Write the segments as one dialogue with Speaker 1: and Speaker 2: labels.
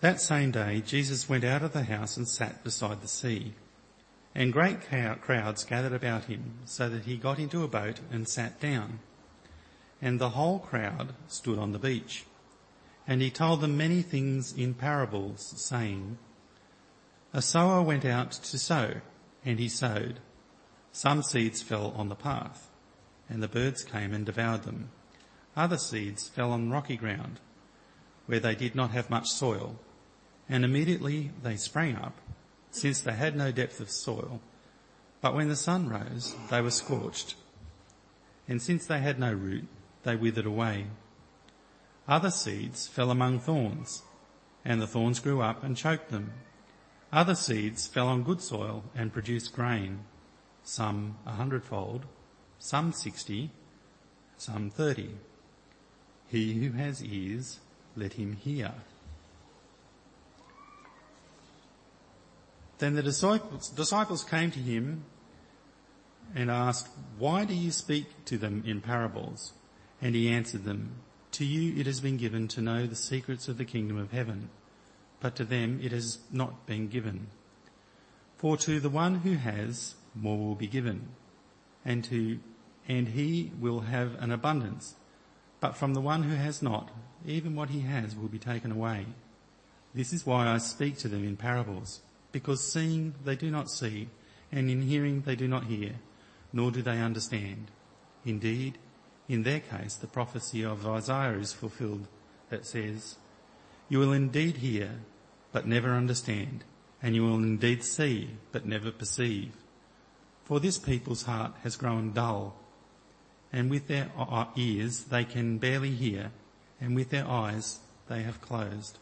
Speaker 1: That same day, Jesus went out of the house and sat beside the sea. And great crowds gathered about him, so that he got into a boat and sat down. And the whole crowd stood on the beach. And he told them many things in parables, saying, A sower went out to sow, and he sowed. Some seeds fell on the path, and the birds came and devoured them. Other seeds fell on rocky ground, where they did not have much soil, and immediately they sprang up, since they had no depth of soil. But when the sun rose, they were scorched, and since they had no root, they withered away. Other seeds fell among thorns, and the thorns grew up and choked them. Other seeds fell on good soil and produced grain, some 100-fold, some 60, some 30. He who has ears, let him hear. Then the disciples came to him and asked, Why do you speak to them in parables? And he answered them, To you it has been given to know the secrets of the kingdom of heaven, but to them it has not been given. For to the one who has, more will be given, and he will have an abundance. But from the one who has not, even what he has will be taken away. This is why I speak to them in parables, because seeing they do not see, and in hearing they do not hear, nor do they understand. Indeed, in their case the prophecy of Isaiah is fulfilled that says, You will indeed hear, but never understand, and you will indeed see, but never perceive. For this people's heart has grown dull, and with their ears they can barely hear, and with their eyes they have closed,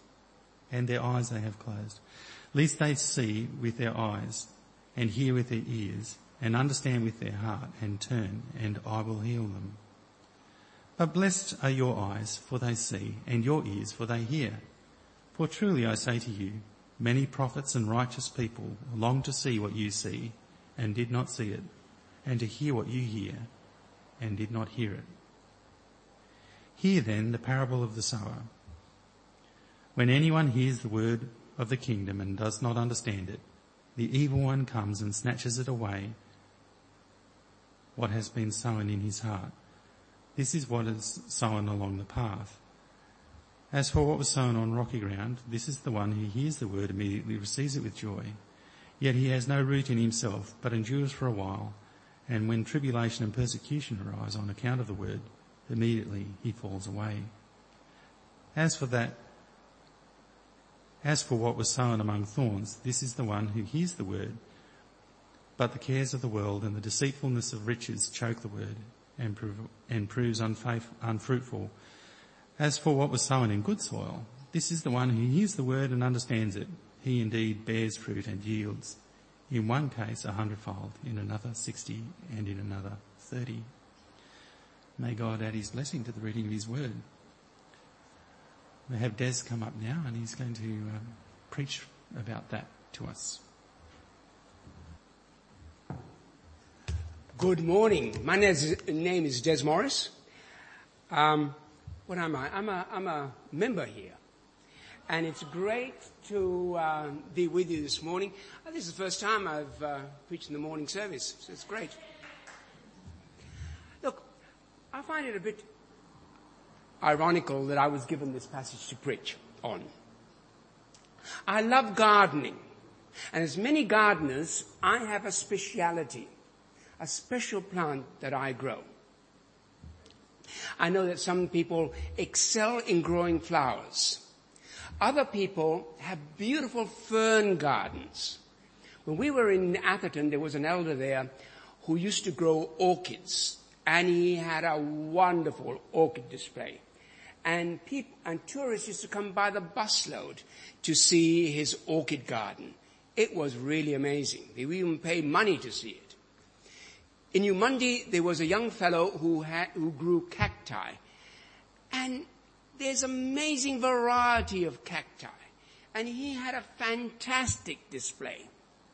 Speaker 1: lest they see with their eyes, and hear with their ears, and understand with their heart, and turn, and I will heal them. But blessed are your eyes, for they see, and your ears, for they hear. For truly I say to you, many prophets and righteous people longed to see what you see, and did not see it, and to hear what you hear, and did not hear it. Hear then the parable of the sower. When anyone hears the word of the kingdom and does not understand it, the evil one comes and snatches it away, what has been sown in his heart. This is what is sown along the path. As for what was sown on rocky ground, this is the one who hears the word, immediately receives it with joy. Yet he has no root in himself, but endures for a while. And when tribulation and persecution arise on account of the word, immediately he falls away. As for what was sown among thorns, this is the one who hears the word, but the cares of the world and the deceitfulness of riches choke the word and proves unfruitful. As for what was sown in good soil, this is the one who hears the word and understands it. He indeed bears fruit and yields, in one case 100-fold, in another 60, and in another 30. May God add his blessing to the reading of his word. We have Des come up now, and he's going to preach about that to us.
Speaker 2: Good morning. My name is Des Morris. What am I? I'm a member here. And it's great to be with you this morning. This is the first time I've preached in the morning service, so it's great. Look, I find it a bit ironical that I was given this passage to preach on. I love gardening, and as many gardeners, I have a speciality, a special plant that I grow. I know that some people excel in growing flowers. Other people have beautiful fern gardens. When we were in Atherton, there was an elder there who used to grow orchids, and he had a wonderful orchid display. And tourists used to come by the busload to see his orchid garden. It was really amazing. They would even pay money to see it. In New Monday, there was a young fellow who grew cacti. And there's amazing variety of cacti. And he had a fantastic display.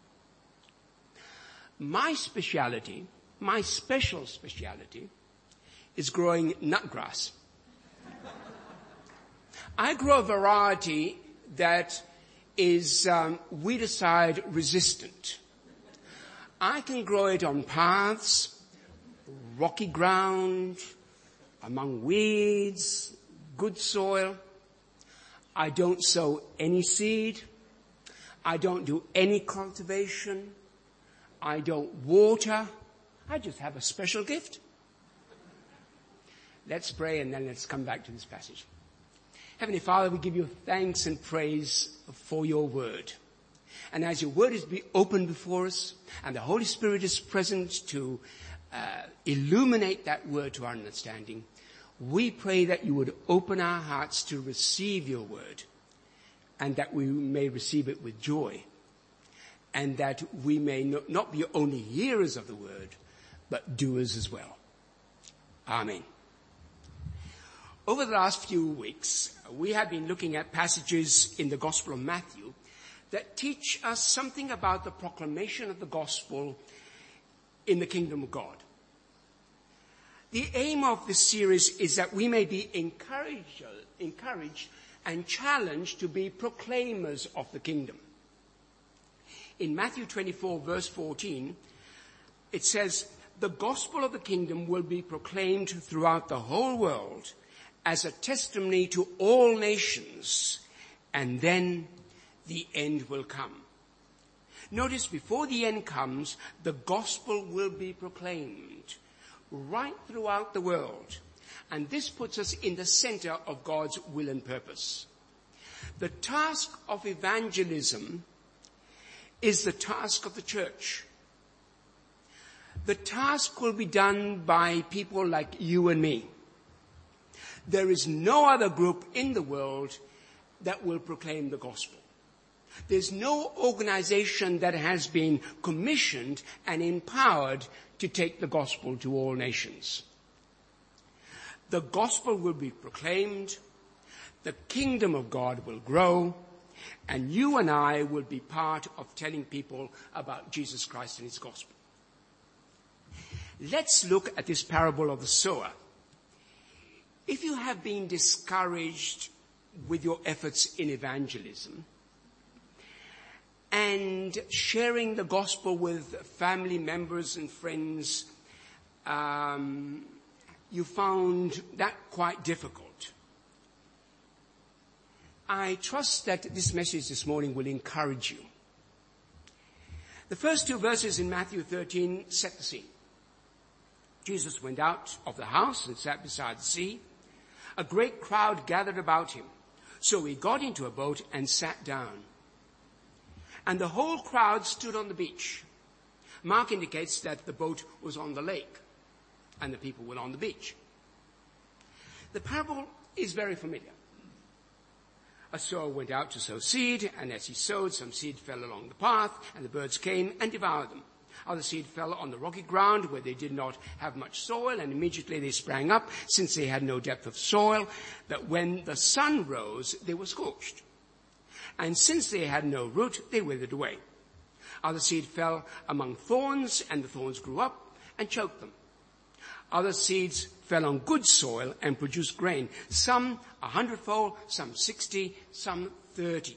Speaker 2: My special speciality, is growing nutgrass. I grow a variety that is weedicide resistant. I can grow it on paths, rocky ground, among weeds, good soil. I don't sow any seed. I don't do any cultivation. I don't water. I just have a special gift. Let's pray and then let's come back to this passage. Heavenly Father, we give you thanks and praise for your word. And as your word is open before us and the Holy Spirit is present to illuminate that word to our understanding, we pray that you would open our hearts to receive your word and that we may receive it with joy and that we may not be only hearers of the word, but doers as well. Amen. Over the last few weeks, we have been looking at passages in the Gospel of Matthew that teach us something about the proclamation of the gospel in the kingdom of God. The aim of this series is that we may be encouraged and challenged to be proclaimers of the kingdom. In Matthew 24, verse 14, it says, "The gospel of the kingdom will be proclaimed throughout the whole world as a testimony to all nations, and then the end will come." Notice, before the end comes, the gospel will be proclaimed right throughout the world. And this puts us in the center of God's will and purpose. The task of evangelism is the task of the church. The task will be done by people like you and me. There is no other group in the world that will proclaim the gospel. There's no organization that has been commissioned and empowered to take the gospel to all nations. The gospel will be proclaimed, the kingdom of God will grow, and you and I will be part of telling people about Jesus Christ and his gospel. Let's look at this parable of the sower. If you have been discouraged with your efforts in evangelism and sharing the gospel with family members and friends, you found that quite difficult. I trust that this message this morning will encourage you. The first two verses in Matthew 13 set the scene. Jesus went out of the house and sat beside the sea. A great crowd gathered about him. So he got into a boat and sat down. And the whole crowd stood on the beach. Mark indicates that the boat was on the lake and the people were on the beach. The parable is very familiar. A sower went out to sow seed, and as he sowed, some seed fell along the path, and the birds came and devoured them. Other seed fell on the rocky ground where they did not have much soil, and immediately they sprang up, since they had no depth of soil. But when the sun rose, they were scorched. And since they had no root, they withered away. Other seed fell among thorns, and the thorns grew up and choked them. Other seeds fell on good soil and produced grain, some 100-fold, some 60, some 30.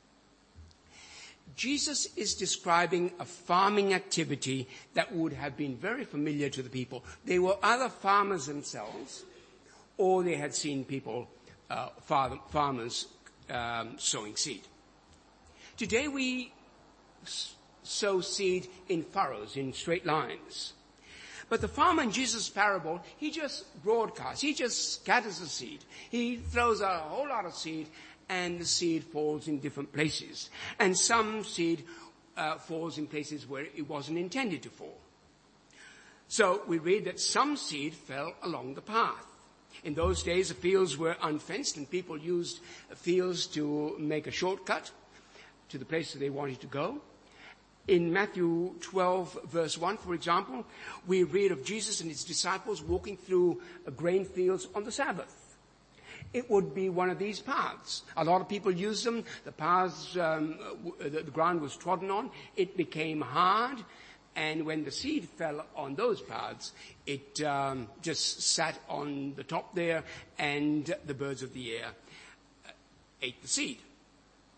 Speaker 2: Jesus is describing a farming activity that would have been very familiar to the people. They were either farmers themselves, or they had seen people, farmers, sowing seed. Today we sow seed in furrows, in straight lines. But the farmer in Jesus' parable, he just broadcasts, he just scatters the seed. He throws out a whole lot of seed, and the seed falls in different places. And some seed falls in places where it wasn't intended to fall. So we read that some seed fell along the path. In those days, the fields were unfenced, and people used fields to make a shortcut to the place that they wanted to go. In Matthew 12, verse 1, for example, we read of Jesus and his disciples walking through grain fields on the Sabbath. It would be one of these paths. A lot of people used them. The paths, the ground was trodden on. It became hard. And when the seed fell on those paths, it just sat on the top there, and the birds of the air ate the seed.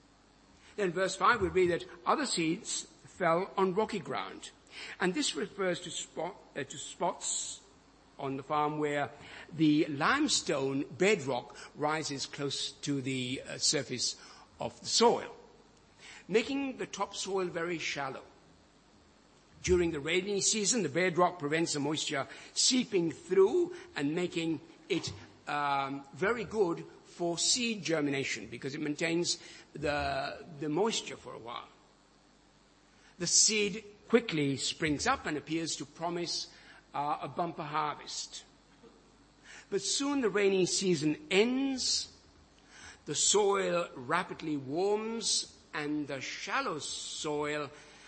Speaker 2: Then verse 5 we read that other seeds fell on rocky ground. And this refers to spots on the farm where the limestone bedrock rises close to the surface of the soil, making the topsoil very shallow. During the rainy season, the bedrock prevents the moisture seeping through and making it very good for seed germination because it maintains the moisture for a while. The seed quickly springs up and appears to promise a bumper harvest. But soon the rainy season ends, the soil rapidly warms, and the shallow soil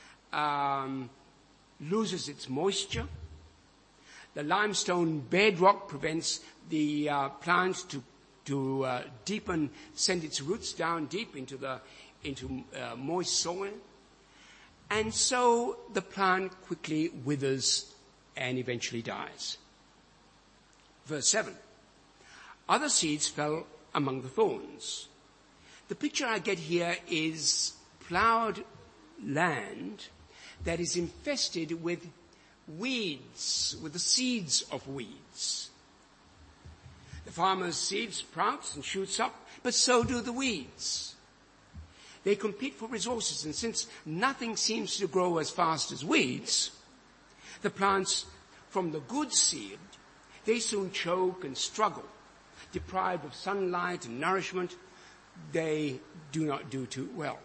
Speaker 2: loses its moisture. The limestone bedrock prevents the plant to deepen, send its roots down deep into moist soil. And so the plant quickly withers and eventually dies. Verse 7. Other seeds fell among the thorns. The picture I get here is plowed land that is infested with weeds, with the seeds of weeds. The farmer's seed sprouts and shoots up, but so do the weeds. They compete for resources, and since nothing seems to grow as fast as weeds, the plants from the good seed, they soon choke and struggle. Deprived of sunlight and nourishment, they do not do too well.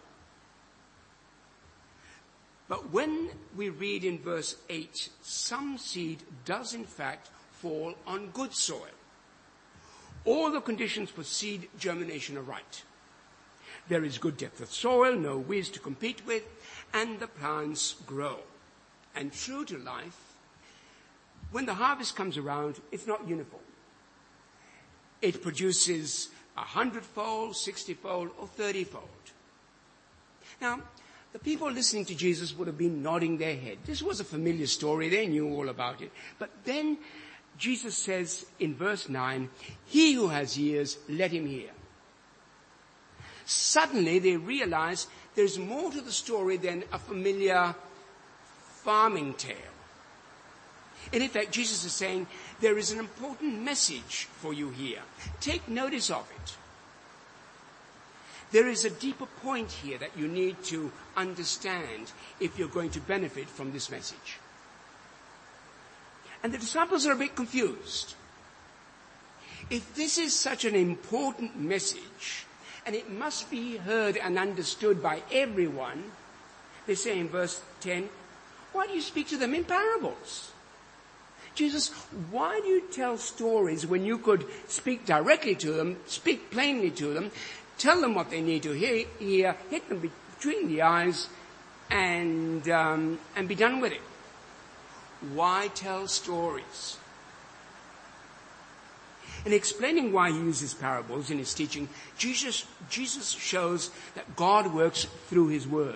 Speaker 2: But when we read in verse 8, some seed does in fact fall on good soil. All the conditions for seed germination are right. There is good depth of soil, no weeds to compete with, and the plants grow. And true to life, when the harvest comes around, it's not uniform. It produces 100-fold, 60-fold, or 30-fold. Now, the people listening to Jesus would have been nodding their head. This was a familiar story. They knew all about it. But then Jesus says in verse 9, "He who has ears, let him hear." Suddenly they realize there's more to the story than a familiar farming tale. In effect, Jesus is saying, there is an important message for you here. Take notice of it. There is a deeper point here that you need to understand if you're going to benefit from this message. And the disciples are a bit confused. If this is such an important message, and it must be heard and understood by everyone, they say in verse 10, why do you speak to them in parables? Jesus, why do you tell stories when you could speak directly to them, speak plainly to them, tell them what they need to hear, hit them between the eyes, and be done with it? Why tell stories? In explaining why he uses parables in his teaching, Jesus shows that God works through his word.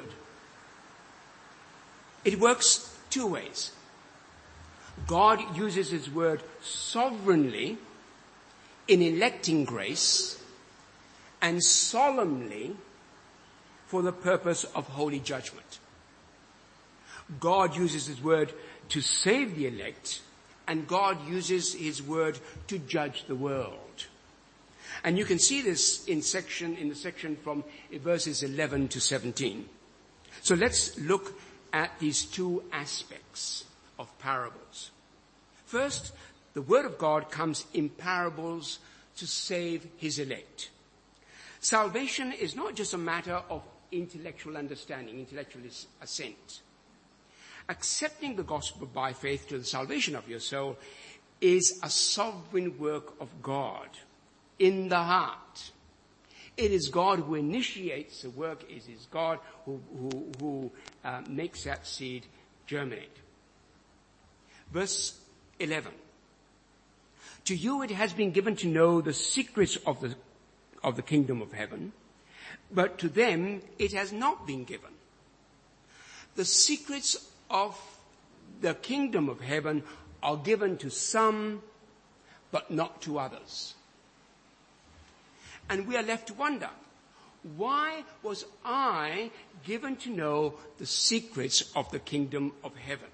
Speaker 2: It works two ways. God uses his word sovereignly in electing grace and solemnly for the purpose of holy judgment. God uses his word to save the elect, and God uses his word to judge the world. And you can see this in the section from verses 11 to 17. So let's look at these two aspects of parables. First, the word of God comes in parables to save his elect. Salvation is not just a matter of intellectual understanding, intellectual assent. Accepting the gospel by faith to the salvation of your soul is a sovereign work of God in the heart. It is God who initiates the work. It is God who makes that seed germinate. Verse 11. To you it has been given to know the secrets of the kingdom of heaven, but to them it has not been given. The secrets of the kingdom of heaven are given to some, but not to others. And we are left to wonder, Why was I given to know the secrets of the kingdom of heaven?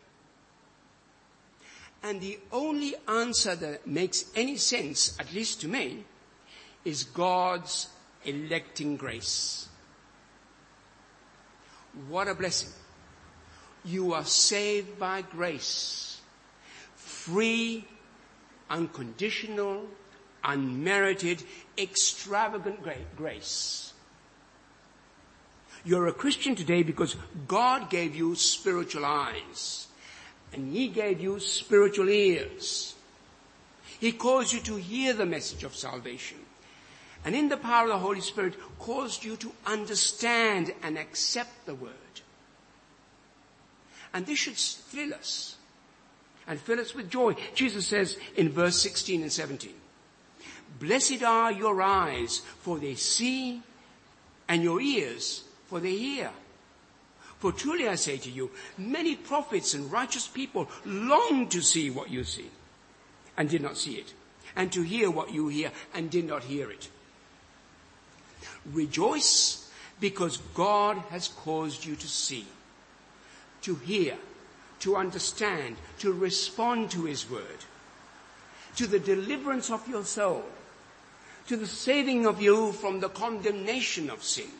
Speaker 2: And the only answer that makes any sense, at least to me, is God's electing grace. What a blessing. You are saved by grace. Free, unconditional, unmerited, extravagant grace. You're a Christian today because God gave you spiritual eyes. And He gave you spiritual ears. He caused you to hear the message of salvation. And in the power of the Holy Spirit, caused you to understand and accept the word. And this should thrill us. And fill us with joy. Jesus says in verse 16 and 17, "Blessed are your eyes, for they see, and your ears, for they hear. For truly I say to you, many prophets and righteous people longed to see what you see, and did not see it, and to hear what you hear, and did not hear it. Rejoice, because God has caused you to see, to hear, to understand, to respond to His word, to the deliverance of your soul, to the saving of you from the condemnation of sin.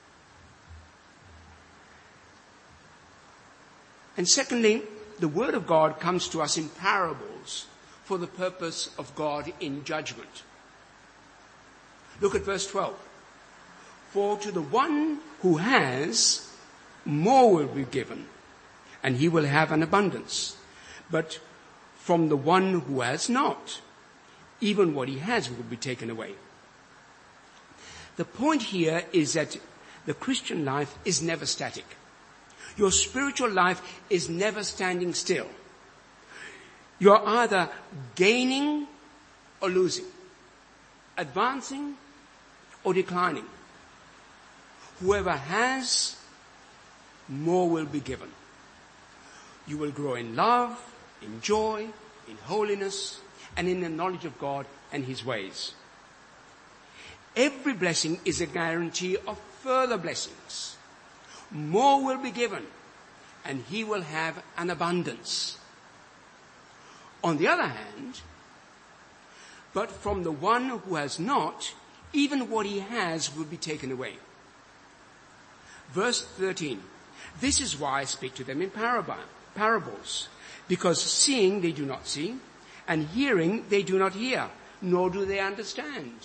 Speaker 2: And secondly, the word of God comes to us in parables for the purpose of God in judgment. Look at verse 12. For to the one who has, more will be given, and he will have an abundance. But from the one who has not, even what he has will be taken away. The point here is that the Christian life is never static. Your spiritual life is never standing still. You're either gaining or losing, advancing or declining. Whoever has, more will be given. You will grow in love, in joy, in holiness, and in the knowledge of God and His ways. Every blessing is a guarantee of further blessings. More will be given, and he will have an abundance. On the other hand, but from the one who has not, even what he has will be taken away. Verse 13, this is why I speak to them in parables, because seeing they do not see, and hearing they do not hear, nor do they understand.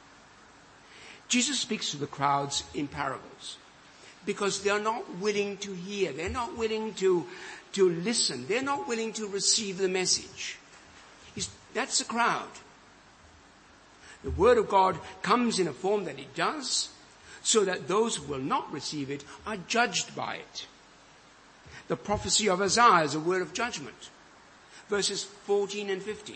Speaker 2: Jesus speaks to the crowds in parables because they're not willing to hear. They're not willing to listen. They're not willing to receive the message. That's the crowd. The word of God comes in a form that it does, so that those who will not receive it are judged by it. The prophecy of Isaiah is a word of judgment. Verses 14 and 15.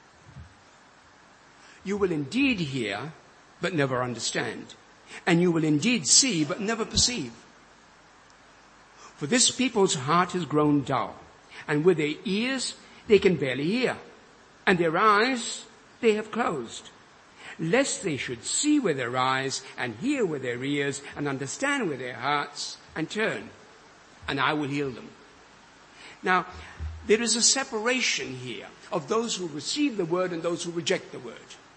Speaker 2: You will indeed hear, but never understand. And you will indeed see, but never perceive. For this people's heart has grown dull, and with their ears they can barely hear, and their eyes they have closed, lest they should see with their eyes, and hear with their ears, and understand with their hearts, and turn, and I will heal them. Now, there is a separation here of those who receive the word and those who reject the word.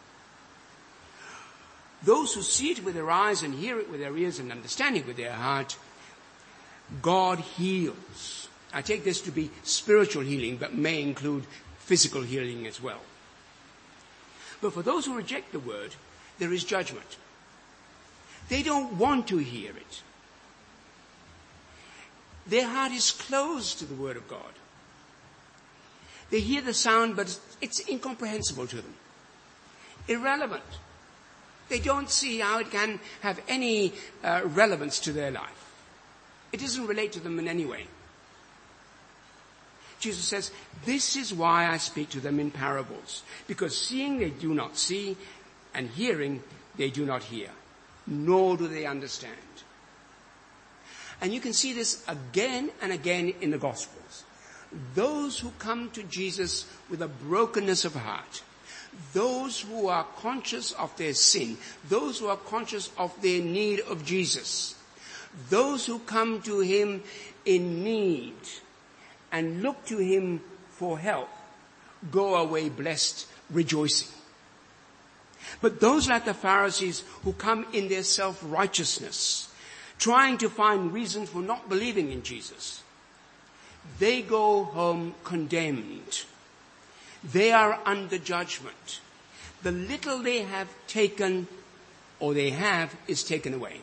Speaker 2: Those who see it with their eyes and hear it with their ears and understand it with their heart, God heals. I take this to be spiritual healing, but may include physical healing as well. But for those who reject the word, there is judgment. They don't want to hear it. Their heart is closed to the word of God. They hear the sound, but it's incomprehensible to them. Irrelevant. They don't see how it can have any relevance to their life. It doesn't relate to them in any way. Jesus says, this is why I speak to them in parables, because seeing they do not see, and hearing they do not hear, nor do they understand. And you can see this again and again in the Gospels. Those who come to Jesus with a brokenness of heart, Those who are conscious of their sin, those who are conscious of their need of Jesus, those who come to him in need and look to him for help, go away blessed, rejoicing. But those like the Pharisees who come in their self-righteousness, trying to find reasons for not believing in Jesus, they go home condemned. They are under judgment. The little they have taken, or they have, is taken away.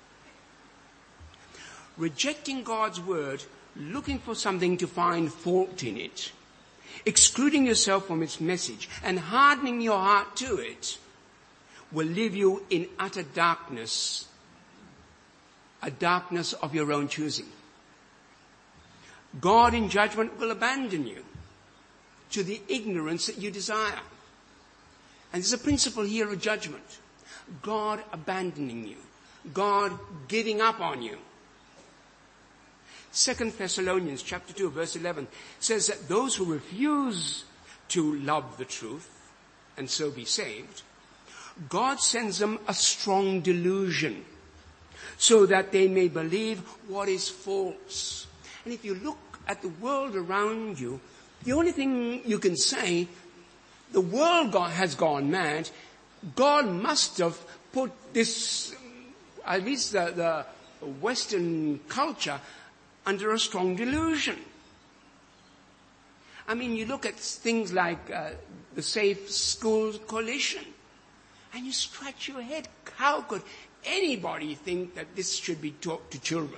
Speaker 2: Rejecting God's word, looking for something to find fault in it, excluding yourself from its message, and hardening your heart to it, will leave you in utter darkness, a darkness of your own choosing. God in judgment will abandon you to the ignorance that you desire. And there's a principle here of judgment. God abandoning you. God giving up on you. 2 Thessalonians chapter 2 verse 11 says that those who refuse to love the truth and so be saved, God sends them a strong delusion so that they may believe what is false. And if you look at the world around you, the only thing you can say, the world has gone mad. God must have put this, at least the Western culture, under a strong delusion. I mean, you look at things like the Safe Schools Coalition, and you scratch your head. How could anybody think that this should be taught to children?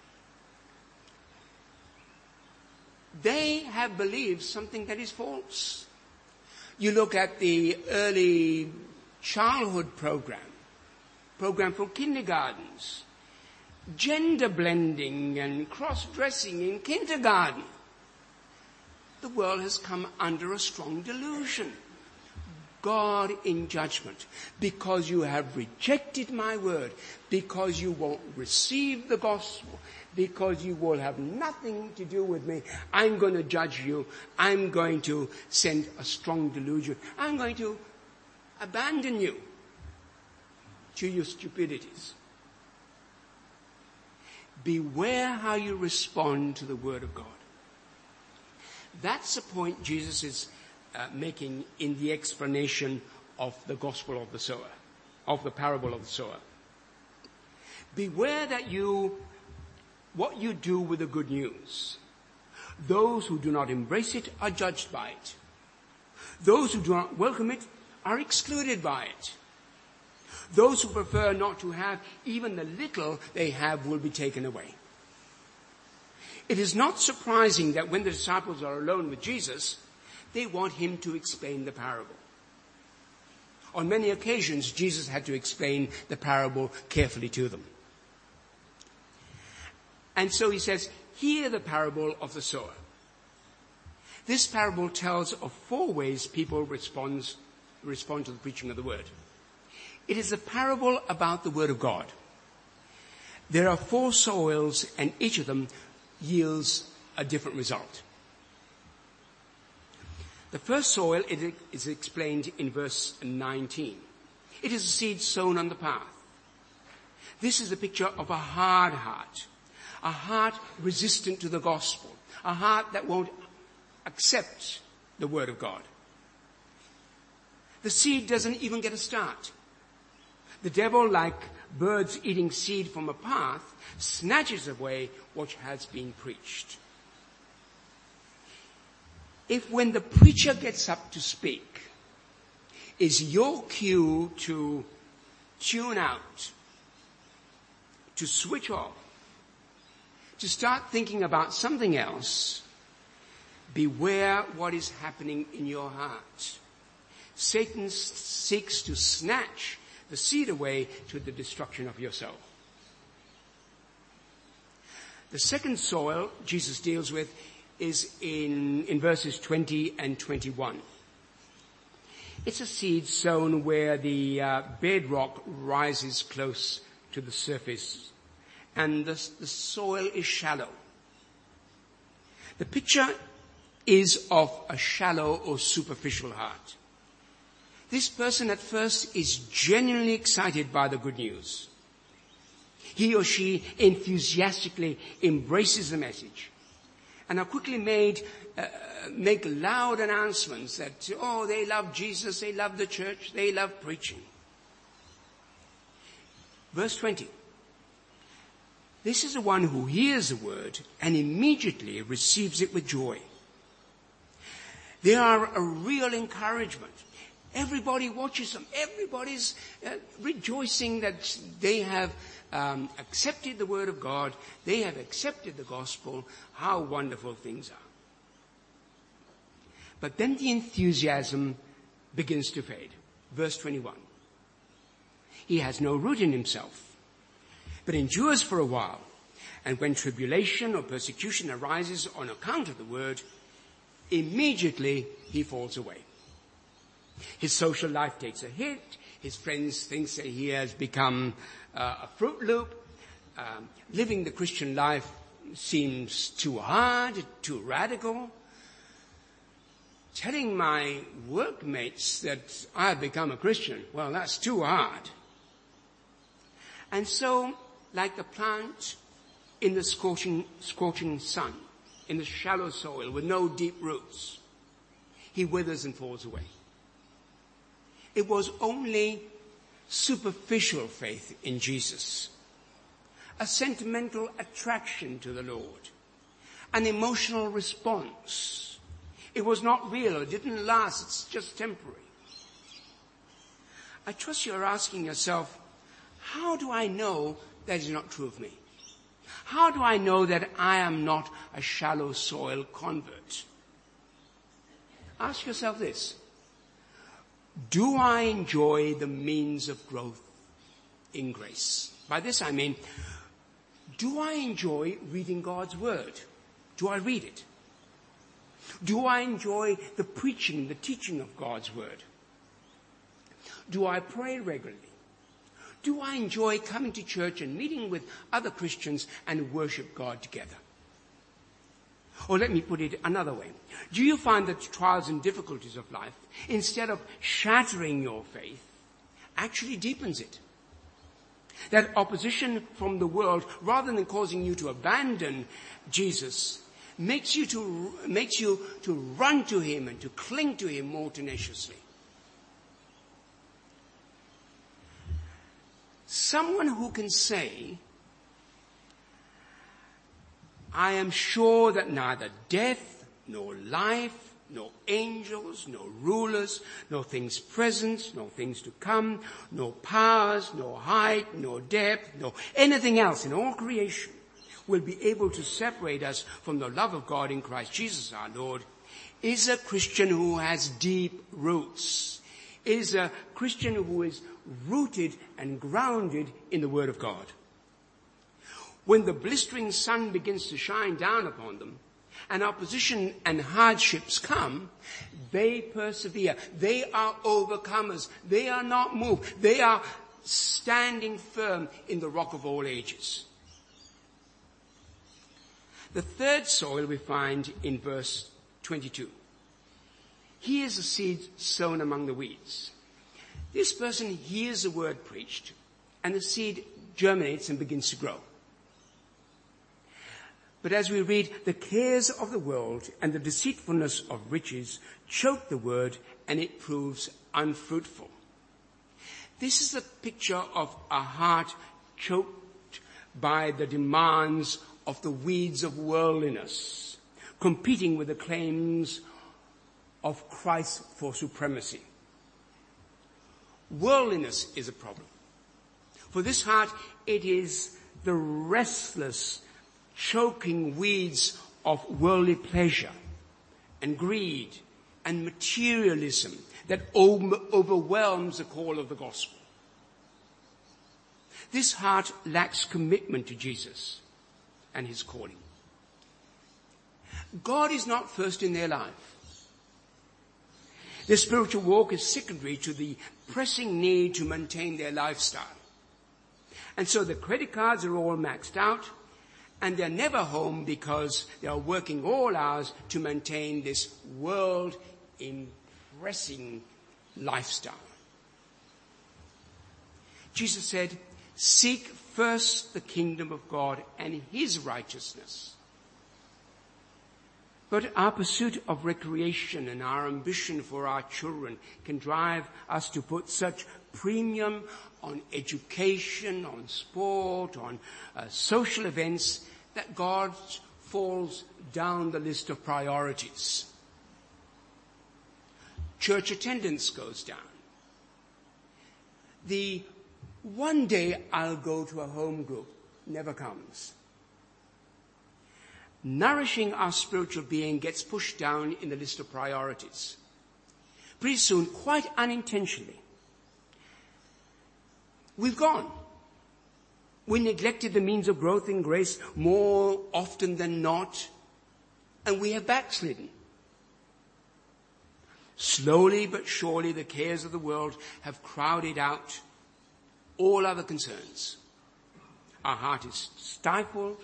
Speaker 2: They have believed something that is false. You look at the early childhood program for kindergartens, gender blending and cross-dressing in kindergarten. The world has come under a strong delusion. God in judgment, because you have rejected my word, because you won't receive the gospel, because you will have nothing to do with me. I'm going to judge you. I'm going to send a strong delusion. I'm going to abandon you to your stupidities. Beware how you respond to the word of God. That's the point Jesus is making in the explanation of the gospel of the sower, of the parable of the sower. Beware that what you do with the good news. Those who do not embrace it are judged by it. Those who do not welcome it are excluded by it. Those who prefer not to have even the little they have will be taken away. It is not surprising that when the disciples are alone with Jesus, they want him to explain the parable. On many occasions, Jesus had to explain the parable carefully to them. And so he says, hear the parable of the sower. This parable tells of 4 ways people respond to the preaching of the word. It is a parable about the word of God. There are 4 soils, and each of them yields a different result. The first soil is explained in verse 19. It is a seed sown on the path. This is a picture of a hard heart resistant to the gospel, a heart that won't accept the word of God. The seed doesn't even get a start. The devil, like birds eating seed from a path, snatches away what has been preached. If when the preacher gets up to speak is your cue to tune out, to switch off, to start thinking about something else, beware what is happening in your heart. Satan seeks to snatch the seed away to the destruction of your soul. The second soil Jesus deals with is in verses 20 and 21. It's a seed sown where the bedrock rises close to the surface and the soil is shallow. The picture is of a shallow or superficial heart. This person at first is genuinely excited by the good news. He or she enthusiastically embraces the message. And are quickly make loud announcements that, they love Jesus, they love the church, they love preaching. Verse 20. This is the one who hears the word and immediately receives it with joy. They are a real encouragement. Everybody watches them. Everybody's rejoicing that they have accepted the word of God. They have accepted the gospel. How wonderful things are. But then the enthusiasm begins to fade. Verse 21. He has no root in himself, but endures for a while. And when tribulation or persecution arises on account of the word, immediately he falls away. His social life takes a hit. His friends think that he has become a Fruit Loop. Living the Christian life seems too hard, too radical. Telling my workmates that I have become a Christian, well, that's too hard. And so, like the plant in the scorching sun, in the shallow soil with no deep roots, he withers and falls away. It was only superficial faith in Jesus, a sentimental attraction to the Lord, an emotional response. It was not real, it didn't last, it's just temporary. I trust you're asking yourself, how do I know that is not true of me? How do I know that I am not a shallow soil convert? Ask yourself this. Do I enjoy the means of growth in grace? By this I mean, do I enjoy reading God's word? Do I read it? Do I enjoy the preaching, the teaching of God's word? Do I pray regularly? Do I enjoy coming to church and meeting with other Christians and worship God together? Or let me put it another way. Do you find that trials and difficulties of life, instead of shattering your faith, actually deepens it? That opposition from the world, rather than causing you to abandon Jesus, makes you to run to him and to cling to him more tenaciously. Someone who can say, I am sure that neither death, nor life, nor angels, nor rulers, nor things present, nor things to come, nor powers, nor height, nor depth, nor anything else in all creation will be able to separate us from the love of God in Christ Jesus our Lord, is a Christian who has deep roots, is a Christian who is rooted and grounded in the Word of God. When the blistering sun begins to shine down upon them, and opposition and hardships come, they persevere. They are overcomers. They are not moved. They are standing firm in the rock of all ages. The third soil we find in verse 22. He is a seed sown among the weeds. This person hears the word preached, and the seed germinates and begins to grow. But as we read, the cares of the world and the deceitfulness of riches choke the word, and it proves unfruitful. This is a picture of a heart choked by the demands of the weeds of worldliness, competing with the claims of Christ for supremacy. Worldliness is a problem. For this heart, it is the restless, choking weeds of worldly pleasure and greed and materialism that overwhelms the call of the gospel. This heart lacks commitment to Jesus and his calling. God is not first in their life. Their spiritual walk is secondary to the pressing need to maintain their lifestyle. And so the credit cards are all maxed out, and they're never home because they are working all hours to maintain this world-impressing lifestyle. Jesus said, seek first the kingdom of God and his righteousness. But our pursuit of recreation and our ambition for our children can drive us to put such premium on education, on sport, on social events, that God falls down the list of priorities. Church attendance goes down. The one day I'll go to a home group never comes. Nourishing our spiritual being gets pushed down in the list of priorities. Pretty soon, quite unintentionally, we've gone. We neglected the means of growth in grace more often than not, and we have backslidden. Slowly but surely, the cares of the world have crowded out all other concerns. Our heart is stifled,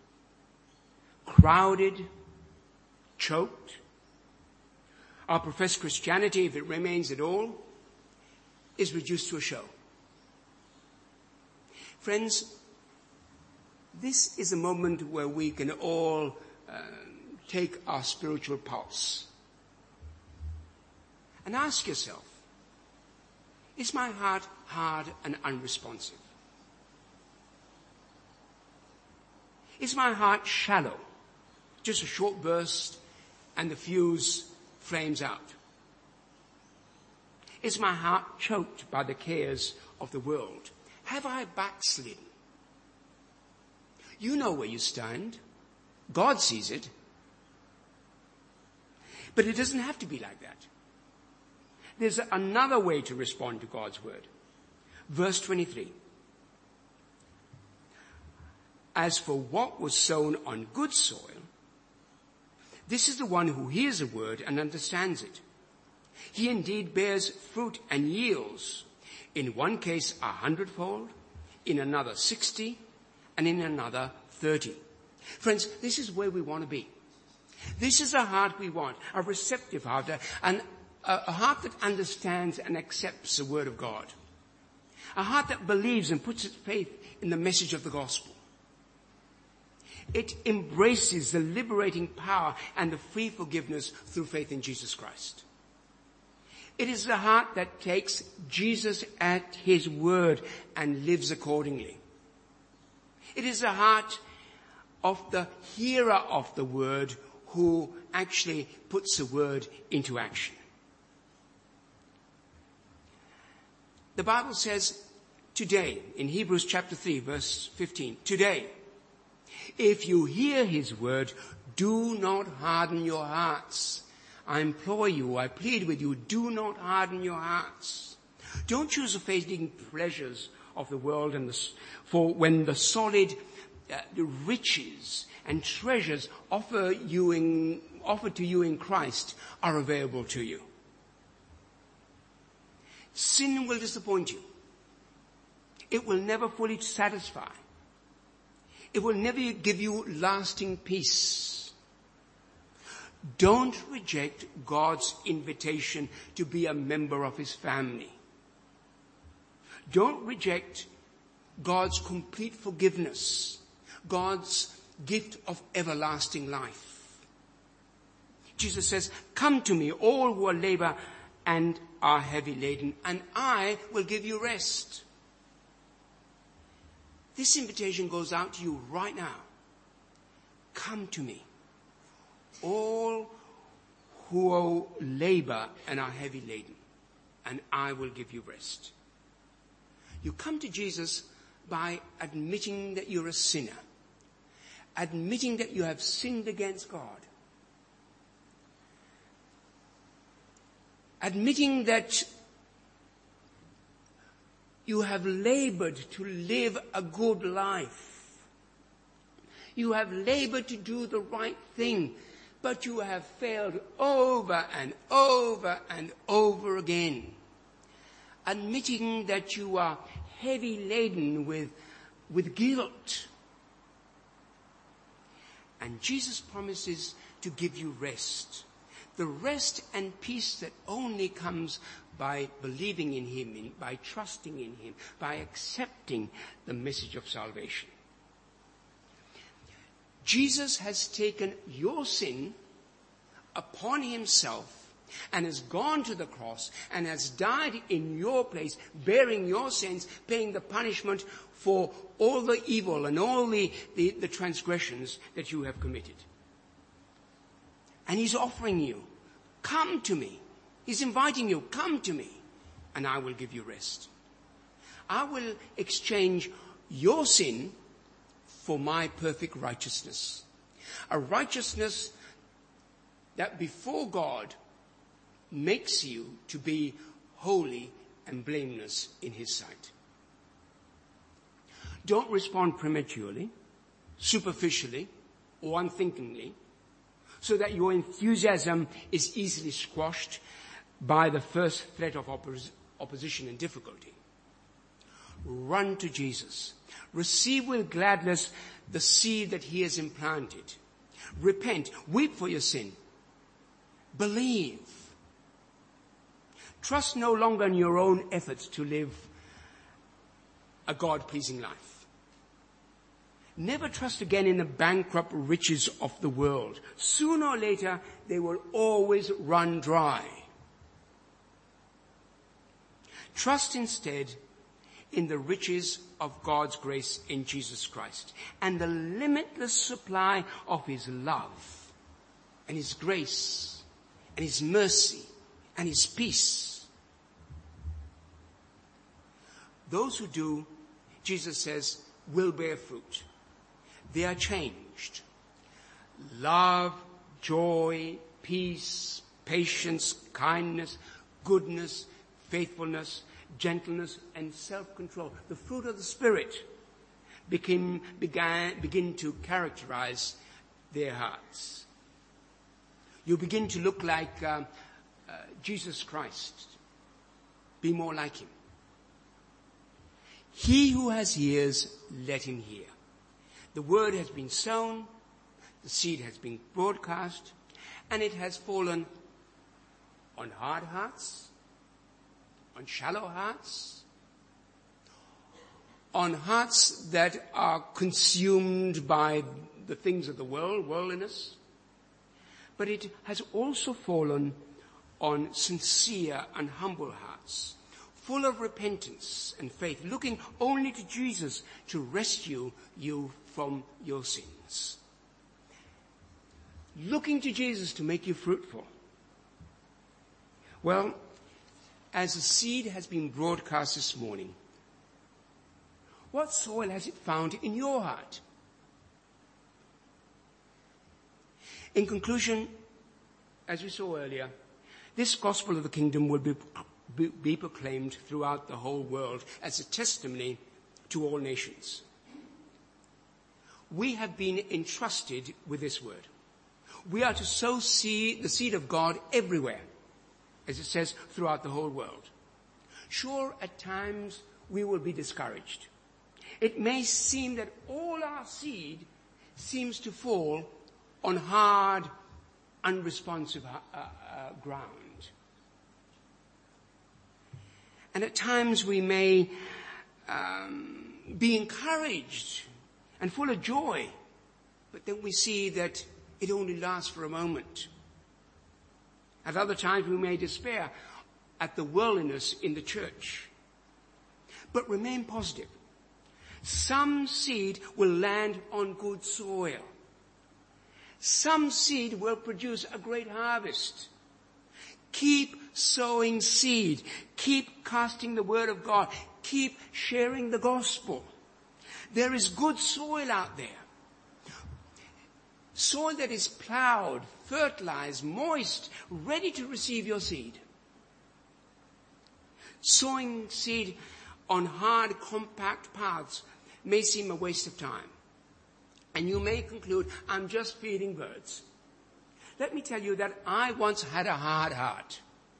Speaker 2: crowded, choked. Our professed Christianity, if it remains at all, is reduced to a show. Friends, this is a moment where we can all take our spiritual pulse and ask yourself, is my heart hard and unresponsive? Is my heart shallow? Just a short burst and the fuse flames out. Is my heart choked by the cares of the world? Have I backslidden? You know where you stand. God sees it. But it doesn't have to be like that. There's another way to respond to God's word. Verse 23. As for what was sown on good soil, this is the one who hears a word and understands it. He indeed bears fruit and yields. In one case 100-fold, in another 60, and in another 30. Friends, this is where we want to be. This is a heart we want, a receptive heart, and a heart that understands and accepts the word of God. A heart that believes and puts its faith in the message of the gospel. It embraces the liberating power and the free forgiveness through faith in Jesus Christ. It is a heart that takes Jesus at his word and lives accordingly. It is a heart of the hearer of the word who actually puts the word into action. The Bible says today, in Hebrews chapter 3, verse 15, today, if you hear his word, do not harden your hearts. I implore you, I plead with you, do not harden your hearts. Don't choose the fading pleasures of the world for when the solid riches and treasures offered to you in Christ are available to you. Sin will disappoint you. It will never fully satisfy. It will never give you lasting peace. Don't reject God's invitation to be a member of his family. Don't reject God's complete forgiveness, God's gift of everlasting life. Jesus says, come to me, all who are labor and are heavy laden, and I will give you rest. This invitation goes out to you right now. Come to me, all who labor and are heavy laden, and I will give you rest. You come to Jesus by admitting that you're a sinner, admitting that you have sinned against God, admitting that you have labored to live a good life. You have labored to do the right thing, but you have failed over and over and over again. Admitting that you are heavy laden with guilt. And Jesus promises to give you rest. the rest and peace that only comes by believing in him, by trusting in him, by accepting the message of salvation. Jesus has taken your sin upon himself and has gone to the cross and has died in your place, bearing your sins, paying the punishment for all the evil and all the transgressions that you have committed. And he's offering you, come to me. He's inviting you, come to me, and I will give you rest. I will exchange your sin for my perfect righteousness. A righteousness that before God makes you to be holy and blameless in his sight. Don't respond prematurely, superficially, or unthinkingly, so that your enthusiasm is easily squashed by the first threat of opposition and difficulty. Run to Jesus. Receive with gladness the seed that he has implanted. Repent. Weep for your sin. Believe. Trust no longer in your own efforts to live a God-pleasing life. Never trust again in the bankrupt riches of the world. Sooner or later, they will always run dry. Trust instead in the riches of God's grace in Jesus Christ and the limitless supply of his love and his grace and his mercy and his peace. Those who do, Jesus says, will bear fruit. They are changed. Love, joy, peace, patience, kindness, goodness, faithfulness, gentleness, and self-control. The fruit of the Spirit begin to characterize their hearts. You begin to look like Jesus Christ. Be more like him. He who has ears, let him hear. The word has been sown, the seed has been broadcast, and it has fallen on hard hearts, on shallow hearts, on hearts that are consumed by the things of the world, worldliness. But it has also fallen on sincere and humble hearts, full of repentance and faith, looking only to Jesus to rescue you from your sins. Looking to Jesus to make you fruitful. Well, as a seed has been broadcast this morning, what soil has it found in your heart? In conclusion, as we saw earlier, this gospel of the kingdom will be proclaimed throughout the whole world as a testimony to all nations. We have been entrusted with this word. We are to sow the seed of God everywhere, as it says, throughout the whole world. Sure, at times we will be discouraged. It may seem that all our seed seems to fall on hard, unresponsive ground. And at times we may be encouraged and full of joy, but then we see that it only lasts for a moment. At other times we may despair at the worldliness in the church. But remain positive. Some seed will land on good soil. Some seed will produce a great harvest. Keep sowing seed. Keep casting the word of God. Keep sharing the gospel. There is good soil out there. Soil that is plowed, fertilized, moist, ready to receive your seed. Sowing seed on hard, compact paths may seem a waste of time. And you may conclude, I'm just feeding birds. Let me tell you that I once had a hard heart.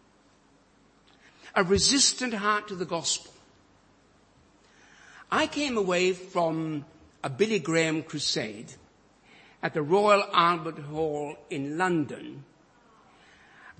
Speaker 2: A resistant heart to the gospel. I came away from a Billy Graham crusade at the Royal Albert Hall in London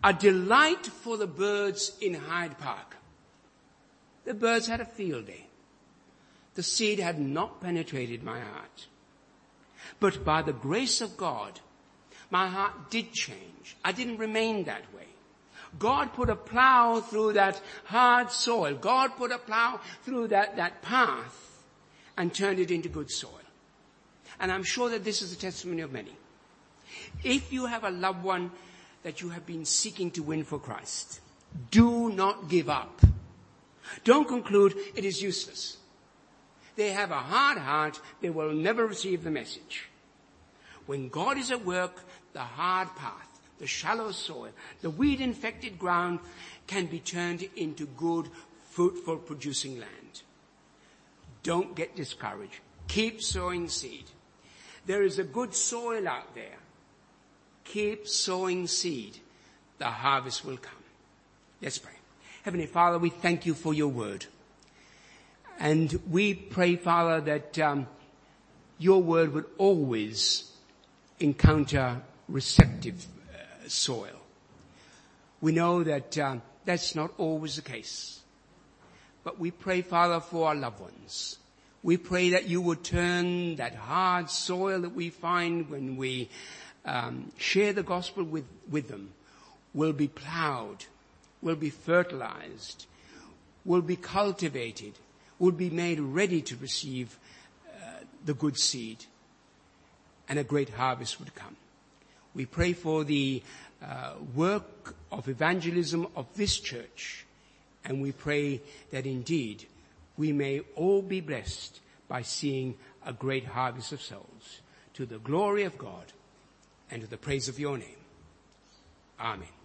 Speaker 2: a delight for the birds in Hyde Park. The birds had a field day. The seed had not penetrated my heart. But by the grace of God, my heart did change. I didn't remain that way. God put a plow through that hard soil. God put a plow through that path and turned it into good soil. And I'm sure that this is the testimony of many. If you have a loved one that you have been seeking to win for Christ, do not give up. Don't conclude it is useless. They have a hard heart. They will never receive the message. When God is at work, the hard path, the shallow soil, the weed-infected ground can be turned into good, fruitful, producing land. Don't get discouraged. Keep sowing seed. There is a good soil out there. Keep sowing seed. The harvest will come. Let's pray. Heavenly Father, we thank you for your word. And we pray, Father, that your word would always encounter receptive soil. We know that that's not always the case. But we pray, Father, for our loved ones. We pray that you would turn that hard soil that we find when we share the gospel with them, will be plowed, will be fertilized, will be cultivated, will be made ready to receive the good seed, and a great harvest would come. We pray for the work of evangelism of this church, and we pray that indeed we may all be blessed by seeing a great harvest of souls, to the glory of God and to the praise of your name. Amen.